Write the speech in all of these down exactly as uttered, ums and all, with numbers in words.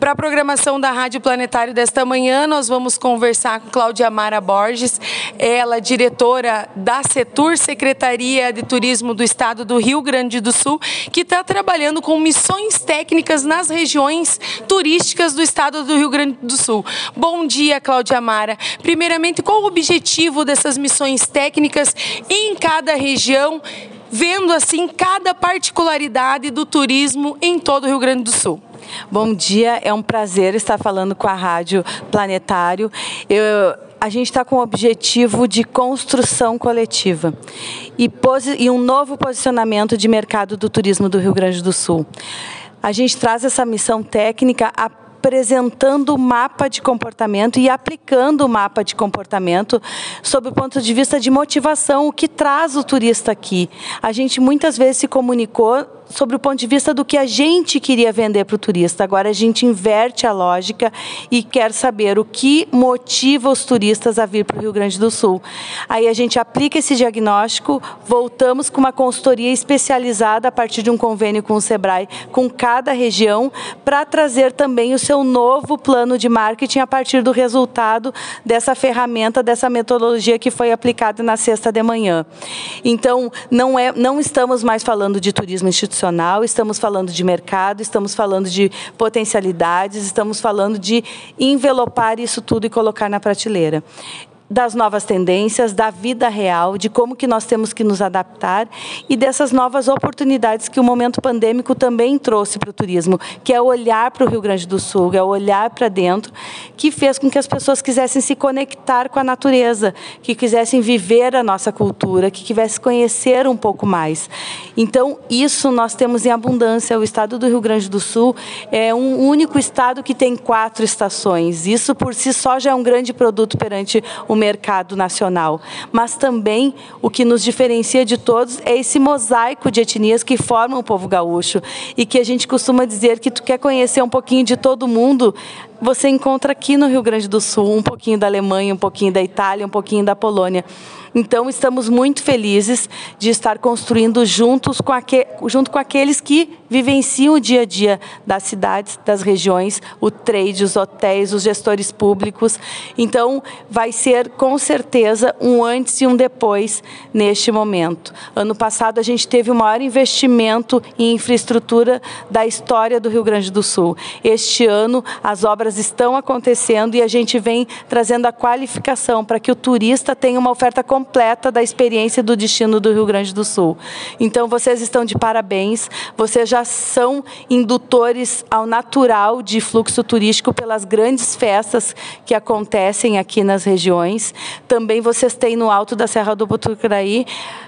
Para a programação da Rádio Planetário desta manhã, nós vamos conversar com Cláudia Amara Borges, ela diretora da Setur, Secretaria de Turismo do Estado do Rio Grande do Sul, que está trabalhando com missões técnicas nas regiões turísticas do Estado do Rio Grande do Sul. Bom dia, Cláudia Amara. Primeiramente, qual o objetivo dessas missões técnicas em cada região, vendo assim cada particularidade do turismo em todo o Rio Grande do Sul? Bom dia, é um prazer estar falando com a Rádio Planetário. Eu, a gente está com o objetivo de construção coletiva e, posi e um novo posicionamento de mercado do turismo do Rio Grande do Sul. A gente traz essa missão técnica a apresentando o mapa de comportamento e aplicando o mapa de comportamento sob o ponto de vista de motivação, o que traz o turista aqui. A gente muitas vezes se comunicou sobre o ponto de vista do que a gente queria vender para o turista. Agora a gente inverte a lógica e quer saber o que motiva os turistas a vir para o Rio Grande do Sul. Aí a gente aplica esse diagnóstico, voltamos com uma consultoria especializada a partir de um convênio com o Sebrae, com cada região, para trazer também o seu novo plano de marketing a partir do resultado dessa ferramenta, dessa metodologia que foi aplicada na sexta de manhã. Então, não, é, não estamos mais falando de turismo institucional, estamos falando de mercado, estamos falando de potencialidades, estamos falando de envelopar isso tudo e colocar na prateleira. Das novas tendências, da vida real, de como que nós temos que nos adaptar e dessas novas oportunidades que o momento pandêmico também trouxe para o turismo, que é olhar para o Rio Grande do Sul, é olhar para dentro, que fez com que as pessoas quisessem se conectar com a natureza, que quisessem viver a nossa cultura, que quisessem conhecer um pouco mais. Então, isso nós temos em abundância. O estado do Rio Grande do Sul é um único estado que tem quatro estações. Isso, por si só, já é um grande produto perante o mercado nacional, mas também o que nos diferencia de todos é esse mosaico de etnias que formam o povo gaúcho e que a gente costuma dizer que tu quer conhecer um pouquinho de todo mundo, você encontra aqui no Rio Grande do Sul um pouquinho da Alemanha, um pouquinho da Itália, um pouquinho da Polônia. Então, estamos muito felizes de estar construindo juntos com aque, junto com aqueles que vivenciam o dia a dia das cidades, das regiões, o trade, os hotéis, os gestores públicos. Então, vai ser, com certeza, um antes e um depois neste momento. Ano passado, a gente teve o maior investimento em infraestrutura da história do Rio Grande do Sul. Este ano, as obras estão acontecendo e a gente vem trazendo a qualificação para que o turista tenha uma oferta completa completa da experiência do destino do Rio Grande do Sul. Então, vocês estão de parabéns, vocês já são indutores ao natural de fluxo turístico pelas grandes festas que acontecem aqui nas regiões. Também vocês têm no alto da Serra do Botucaraí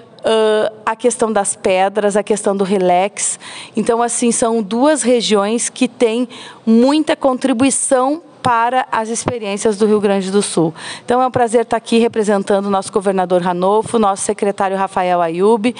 Uh, a questão das pedras, a questão do relax. Então, assim, são duas regiões que têm muita contribuição para as experiências do Rio Grande do Sul. Então, é um prazer estar aqui representando o nosso governador Ranolfo, nosso secretário Rafael Ayub,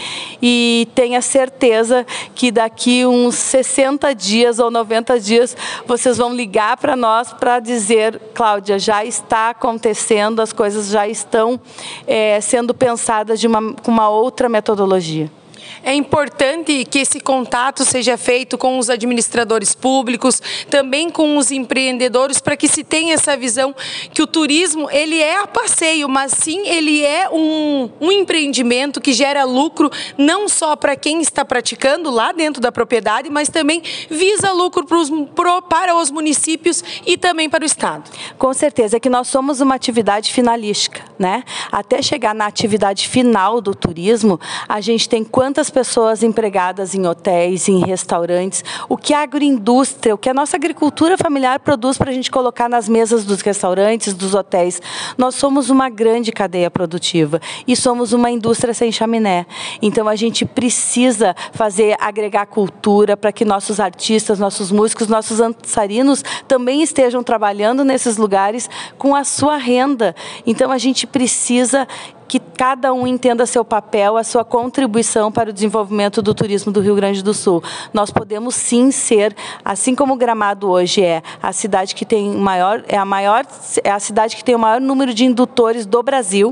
e tenha certeza que daqui uns sessenta dias ou noventa dias vocês vão ligar para nós para dizer: Cláudia, já está acontecendo, as coisas já estão é, sendo pensadas de uma, com uma outra metodologia. É importante que esse contato seja feito com os administradores públicos, também com os empreendedores, para que se tenha essa visão que o turismo, ele é a passeio, mas sim ele é um, um empreendimento que gera lucro não só para quem está praticando lá dentro da propriedade, mas também visa lucro pros, pro, para os municípios e também para o Estado. Com certeza, é que nós somos uma atividade finalística, né? Até chegar na atividade final do turismo, a gente tem quantas pessoas empregadas em hotéis, em restaurantes, o que a agroindústria, o que a nossa agricultura familiar produz para a gente colocar nas mesas dos restaurantes, dos hotéis. Nós somos uma grande cadeia produtiva e somos uma indústria sem chaminé. Então, a gente precisa fazer, agregar cultura para que nossos artistas, nossos músicos, nossos dançarinos também estejam trabalhando nesses lugares com a sua renda. Então, a gente precisa que cada um entenda seu papel, a sua contribuição para o desenvolvimento do turismo do Rio Grande do Sul. Nós podemos sim ser, assim como Gramado hoje é a cidade que tem maior, é a maior, é a cidade que tem o maior número de indutores do Brasil.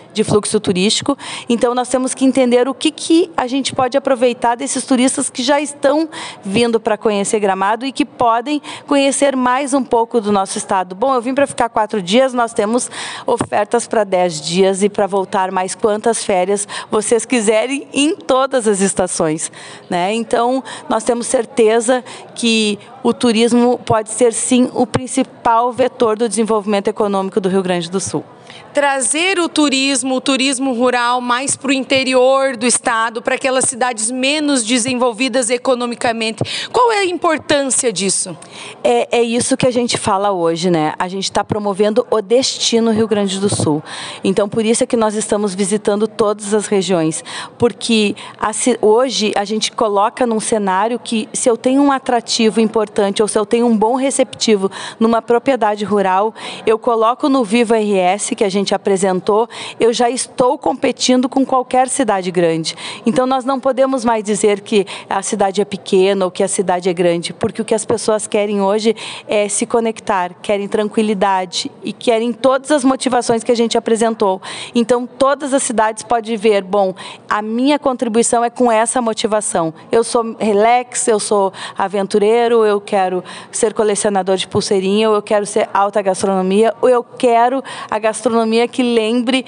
de fluxo turístico. Então, nós temos que entender o que, que a gente pode aproveitar desses turistas que já estão vindo para conhecer Gramado e que podem conhecer mais um pouco do nosso estado. Bom, eu vim para ficar quatro dias, nós temos ofertas para dez dias e para voltar mais quantas férias vocês quiserem em todas as estações, né? Então, nós temos certeza que o turismo pode ser, sim, o principal vetor do desenvolvimento econômico do Rio Grande do Sul. Trazer o turismo, o turismo rural, mais para o interior do estado, para aquelas cidades menos desenvolvidas economicamente. Qual é a importância disso? É, é isso que a gente fala hoje, né? A gente está promovendo o destino Rio Grande do Sul. Então, por isso é que nós estamos visitando todas as regiões. Porque a, hoje a gente coloca num cenário que, se eu tenho um atrativo importante ou se eu tenho um bom receptivo numa propriedade rural, eu coloco no Viva R S, que a gente apresentou, eu já estou competindo com qualquer cidade grande. Então, nós não podemos mais dizer que a cidade é pequena ou que a cidade é grande, porque o que as pessoas querem hoje é se conectar, querem tranquilidade e querem todas as motivações que a gente apresentou. Então, todas as cidades podem ver, bom, a minha contribuição é com essa motivação. Eu sou relax, eu sou aventureiro, eu quero ser colecionador de pulseirinha, ou eu quero ser alta gastronomia, ou eu quero a gastronomia que lembre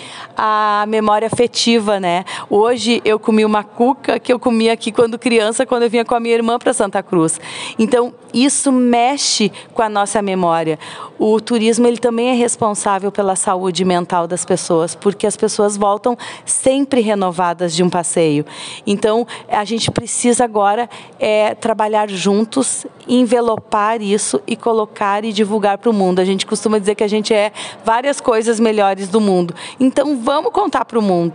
a memória afetiva, né? Hoje eu comi uma cuca que eu comia aqui quando criança, quando eu vinha com a minha irmã para Santa Cruz. Então, isso mexe com a nossa memória. O turismo, ele também é responsável pela saúde mental das pessoas, porque as pessoas voltam sempre renovadas de um passeio. Então, a gente precisa agora é, trabalhar juntos, envelopar isso e colocar e divulgar para o mundo. A gente costuma dizer que a gente é várias coisas melhores do mundo. Então, vamos contar para o mundo.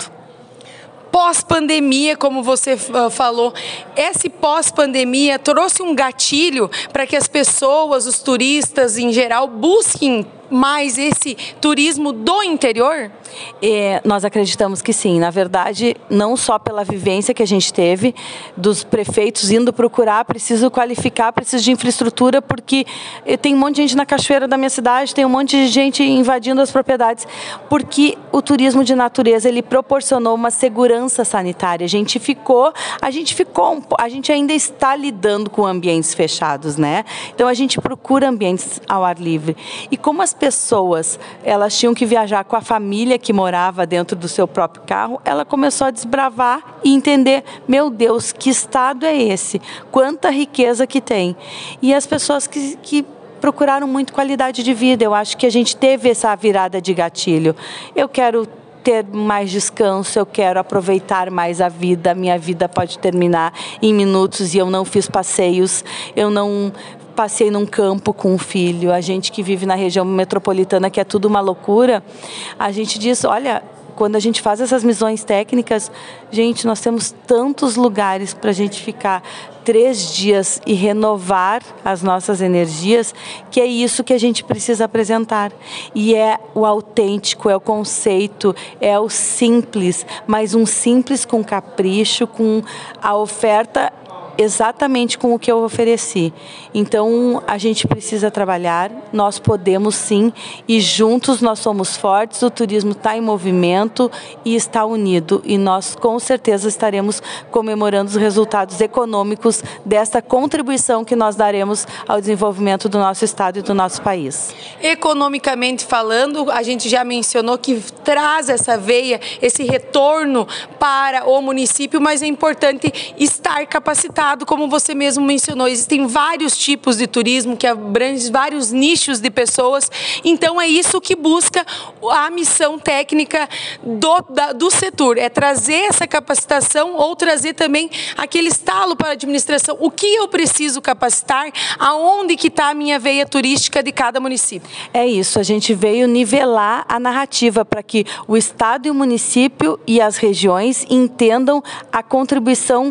Pós-pandemia, como você uh, falou, esse pós-pandemia trouxe um gatilho para que as pessoas, os turistas em geral, busquem mais esse turismo do interior? É, nós acreditamos que sim. Na verdade, não só pela vivência que a gente teve, dos prefeitos indo procurar, preciso qualificar, preciso de infraestrutura, porque tem um monte de gente na cachoeira da minha cidade, tem um monte de gente invadindo as propriedades, porque o turismo de natureza, ele proporcionou uma segurança sanitária. A gente ficou, a gente ficou, a gente ainda está lidando com ambientes fechados, né? Então, a gente procura ambientes ao ar livre. E como as pessoas, elas tinham que viajar com a família que morava dentro do seu próprio carro, ela começou a desbravar e entender, meu Deus, que estado é esse? Quanta riqueza que tem. E as pessoas que, que procuraram muito qualidade de vida, eu acho que a gente teve essa virada de gatilho. Eu quero ter mais descanso, eu quero aproveitar mais a vida, minha vida pode terminar em minutos e eu não fiz passeios, eu não passei num campo com um filho. A gente que vive na região metropolitana, que é tudo uma loucura, a gente diz, olha, quando a gente faz essas missões técnicas, gente, nós temos tantos lugares para a gente ficar três dias e renovar as nossas energias, que é isso que a gente precisa apresentar. E é o autêntico, é o conceito, é o simples, mas um simples com capricho, com a oferta exatamente com o que eu ofereci. Então, a gente precisa trabalhar, nós podemos sim, e juntos nós somos fortes, o turismo está em movimento e está unido, e nós com certeza estaremos comemorando os resultados econômicos desta contribuição que nós daremos ao desenvolvimento do nosso estado e do nosso país. Economicamente falando, a gente já mencionou que traz essa veia, esse retorno para o município, mas é importante estar capacitado. Como você mesmo mencionou, existem vários tipos de turismo que abrangem vários nichos de pessoas, então é isso que busca a missão técnica do, da, do setor, é trazer essa capacitação ou trazer também aquele estalo para a administração, o que eu preciso capacitar, aonde que está a minha veia turística de cada município. É isso, a gente veio nivelar a narrativa para que o estado e o município e as regiões entendam a contribuição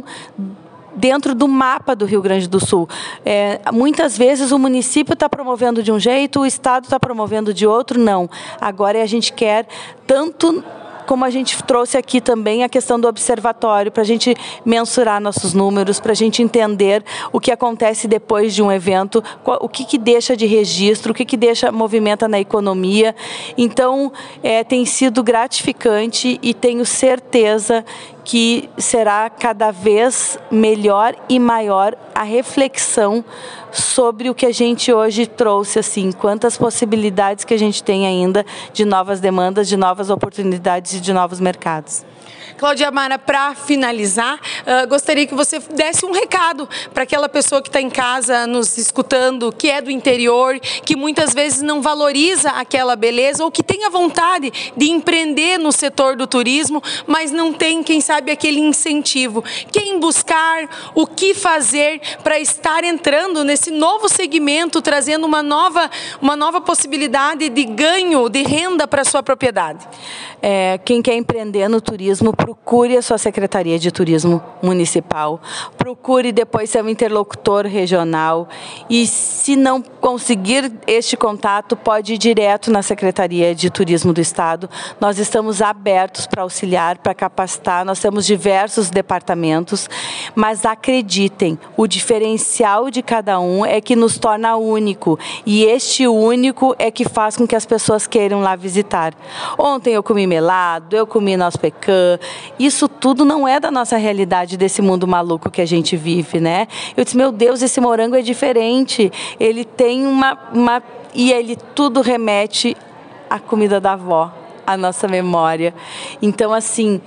dentro do mapa do Rio Grande do Sul. É, muitas vezes o município está promovendo de um jeito, o estado está promovendo de outro, não. Agora a gente quer tanto como a gente trouxe aqui também a questão do observatório, para a gente mensurar nossos números, para a gente entender o que acontece depois de um evento, o que, que deixa de registro, o que, que deixa, movimenta na economia. Então, é, tem sido gratificante e tenho certeza que será cada vez melhor e maior a reflexão sobre o que a gente hoje trouxe, assim, quantas possibilidades que a gente tem ainda de novas demandas, de novas oportunidades e de novos mercados. Cláudia Amara, para finalizar, uh, gostaria que você desse um recado para aquela pessoa que está em casa nos escutando, que é do interior, que muitas vezes não valoriza aquela beleza ou que tem a vontade de empreender no setor do turismo, mas não tem, quem sabe, aquele incentivo. Quem buscar, o que fazer para estar entrando nesse novo segmento, trazendo uma nova, uma nova possibilidade de ganho, de renda para a sua propriedade? É, quem quer empreender no turismo, procure a sua Secretaria de Turismo Municipal, procure depois ser um interlocutor regional e, se não conseguir este contato, pode ir direto na Secretaria de Turismo do Estado. Nós estamos abertos para auxiliar, para capacitar, nós temos diversos departamentos, mas acreditem, o diferencial de cada um é que nos torna único e este único é que faz com que as pessoas queiram lá visitar. Ontem eu comi melado, eu comi nosso pecan. Isso tudo não é da nossa realidade, desse mundo maluco que a gente vive, né? Eu disse, meu Deus, esse morango é diferente. Ele tem uma... uma e ele tudo remete à comida da avó, à nossa memória. Então, assim,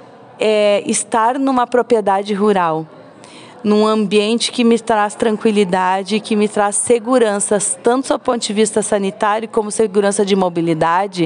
é, estar numa propriedade rural, num ambiente que me traz tranquilidade, que me traz segurança, tanto do ponto de vista sanitário como segurança de mobilidade,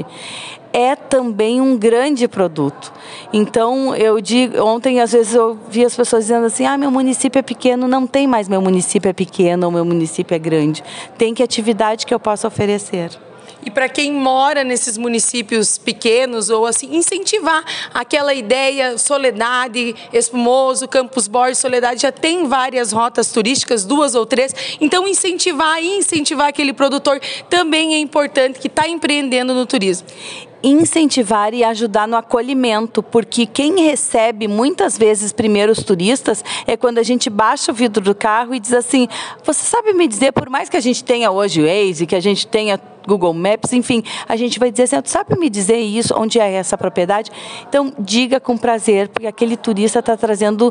é também um grande produto. Então, eu digo, ontem às vezes eu vi as pessoas dizendo assim, ah, meu município é pequeno, não tem mais meu município é pequeno ou meu município é grande. Tem que atividade que eu possa oferecer. E para quem mora nesses municípios pequenos, ou assim, incentivar aquela ideia, Soledade, Espumoso, Campos Borges, Soledade, já tem várias rotas turísticas, duas ou três, então incentivar e incentivar aquele produtor também é importante que está empreendendo no turismo. Incentivar e ajudar no acolhimento, porque quem recebe muitas vezes primeiro os turistas é quando a gente baixa o vidro do carro e diz assim, você sabe me dizer, por mais que a gente tenha hoje o Waze, que a gente tenha Google Maps, enfim, a gente vai dizer assim, tu sabe me dizer isso, onde é essa propriedade? Então, diga com prazer, porque aquele turista está trazendo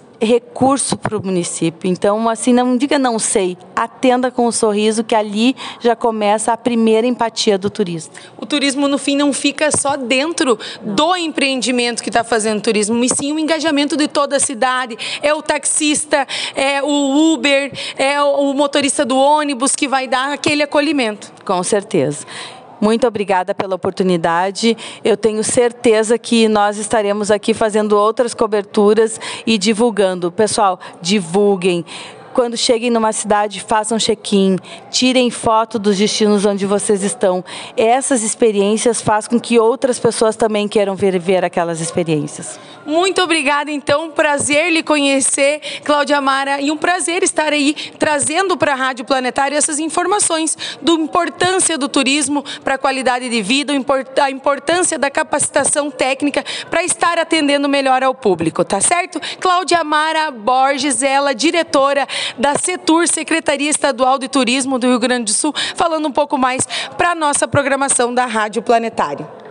recurso para o município. Então, assim, não diga não sei, atenda com um sorriso, que ali já começa a primeira empatia do turista. O turismo, no fim, não fica só dentro não. do empreendimento que está fazendo turismo, e sim o engajamento de toda a cidade. É o taxista, é o Uber, é o motorista do ônibus que vai dar aquele acolhimento. Com certeza. Muito obrigada pela oportunidade. Eu tenho certeza que nós estaremos aqui fazendo outras coberturas e divulgando. Pessoal, divulguem. Quando cheguem numa cidade, façam check-in, tirem foto dos destinos onde vocês estão. Essas experiências fazem com que outras pessoas também queiram ver, ver aquelas experiências. Muito obrigada, então. Prazer lhe conhecer, Cláudia Amara, e um prazer estar aí trazendo para a Rádio Planetário essas informações da importância do turismo para a qualidade de vida, a importância da capacitação técnica para estar atendendo melhor ao público, tá certo? Cláudia Amara Borges, ela diretora da Setur, Secretaria Estadual de Turismo do Rio Grande do Sul, falando um pouco mais para a nossa programação da Rádio Planetário.